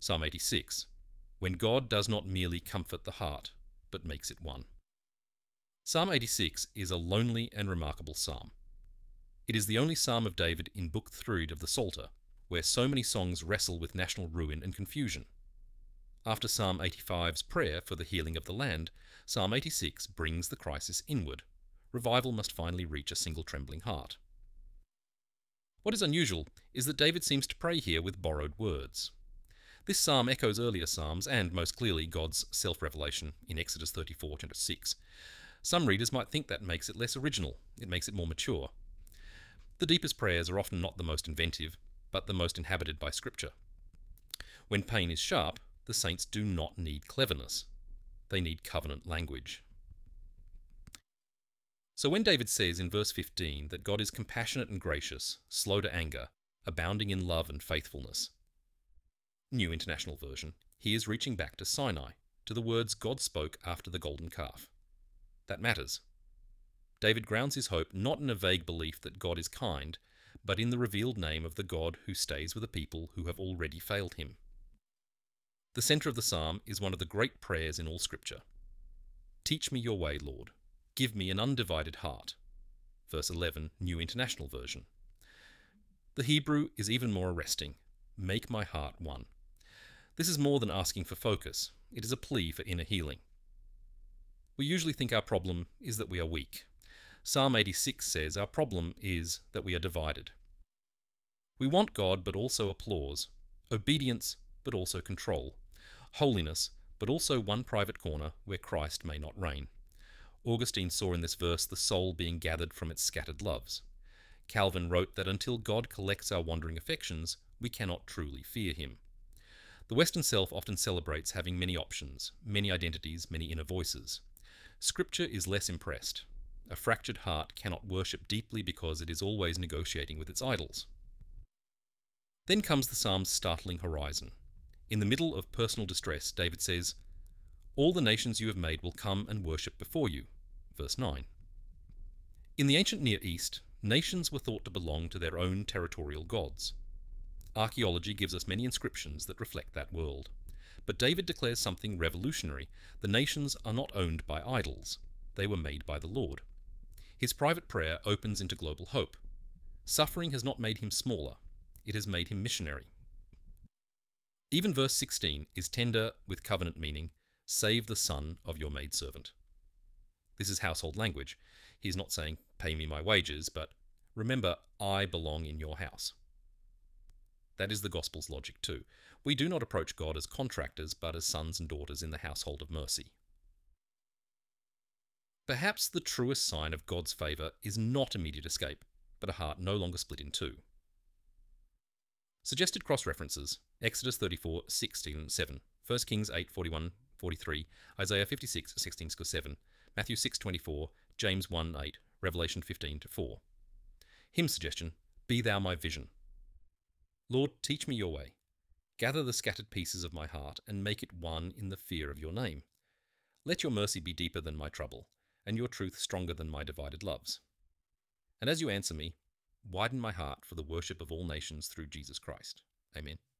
Psalm 86, when God does not merely comfort the heart, but makes it one. Psalm 86 is a lonely and remarkable psalm. It is the only psalm of David in Book 3 of the Psalter, where so many songs wrestle with national ruin and confusion. After Psalm 85's prayer for the healing of the land, Psalm 86 brings the crisis inward. Revival must finally reach a single trembling heart. What is unusual is that David seems to pray here with borrowed words. This psalm echoes earlier psalms and, most clearly, God's self-revelation in Exodus 34:6. Some readers might think that makes it less original, it makes it more mature. The deepest prayers are often not the most inventive, but the most inhabited by Scripture. When pain is sharp, the saints do not need cleverness. They need covenant language. So when David says in verse 15 that God is compassionate and gracious, slow to anger, abounding in love and faithfulness, New International Version, he is reaching back to Sinai, to the words God spoke after the golden calf. That matters. David grounds his hope not in a vague belief that God is kind, but in the revealed name of the God who stays with a people who have already failed him. The centre of the psalm is one of the great prayers in all Scripture. Teach me your way, Lord. Give me an undivided heart. Verse 11, New International Version. The Hebrew is even more arresting. Make my heart one. This is more than asking for focus. It is a plea for inner healing. We usually think our problem is that we are weak. Psalm 86 says our problem is that we are divided. We want God but also applause, obedience but also control, holiness but also one private corner where Christ may not reign. Augustine saw in this verse the soul being gathered from its scattered loves. Calvin wrote that until God collects our wandering affections, we cannot truly fear him. The Western self often celebrates having many options, many identities, many inner voices. Scripture is less impressed. A fractured heart cannot worship deeply because it is always negotiating with its idols. Then comes the psalm's startling horizon. In the middle of personal distress, David says, all the nations you have made will come and worship before you. Verse 9. In the ancient Near East, nations were thought to belong to their own territorial gods. Archaeology gives us many inscriptions that reflect that world. But David declares something revolutionary. The nations are not owned by idols. They were made by the Lord. His private prayer opens into global hope. Suffering has not made him smaller. It has made him missionary. Even verse 16 is tender with covenant meaning, save the son of your maidservant. This is household language. He is not saying, pay me my wages, but remember, I belong in your house. That is the gospel's logic too. We do not approach God as contractors, but as sons and daughters in the household of mercy. Perhaps the truest sign of God's favour is not immediate escape, but a heart no longer split in two. Suggested cross-references: Exodus 34:16-7, 1 Kings 8:41-43, Isaiah 56:16-7, Matthew 6:24, James 1:8, Revelation 15:4. Hymn suggestion: Be thou my vision. Lord, teach me your way. Gather the scattered pieces of my heart and make it one in the fear of your name. Let your mercy be deeper than my trouble, and your truth stronger than my divided loves. And as you answer me, widen my heart for the worship of all nations through Jesus Christ. Amen.